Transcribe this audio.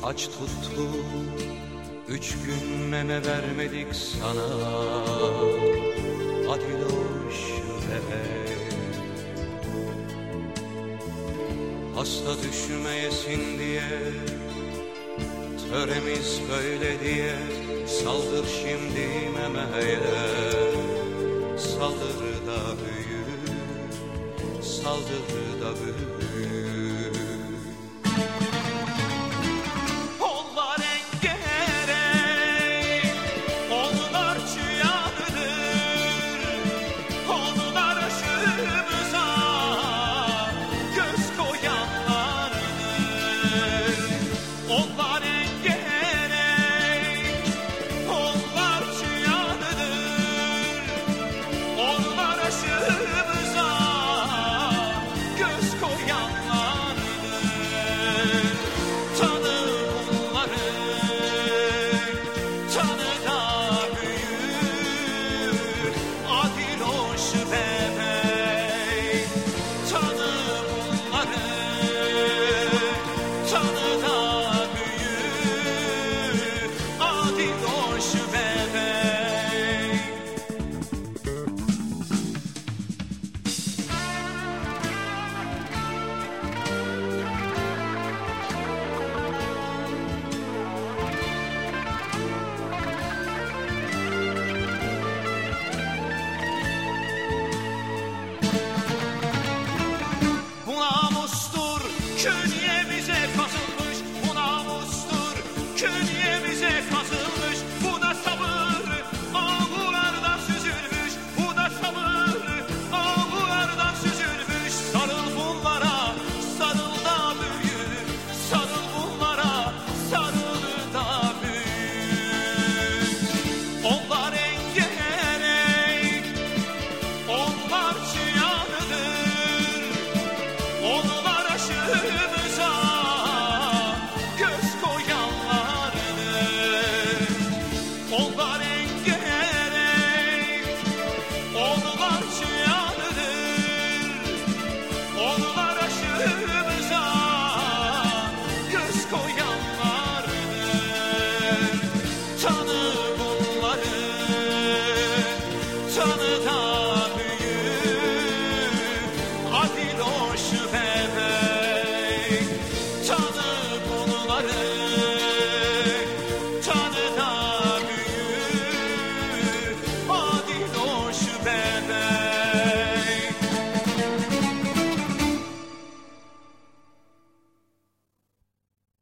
aç tuttu, 3 gün meme vermedik sana. Adiloş bebek, hasta düşmeyesin diye, töremiz böyle diye, saldır şimdi memeye. Saldır da büyü, saldır da büyü. Onlar engerey, onlar çıyanıdır, onlar aşımıza göz koyanlardır. Onlar engerey, onlar çıyanıdır, onlar aşımıza göz koyanlardır. Tanı bunları, tanı da büyür, Adiloş bebek. Tanı bunları, tanı da büyür, Adiloş bebek. Bu namustur kül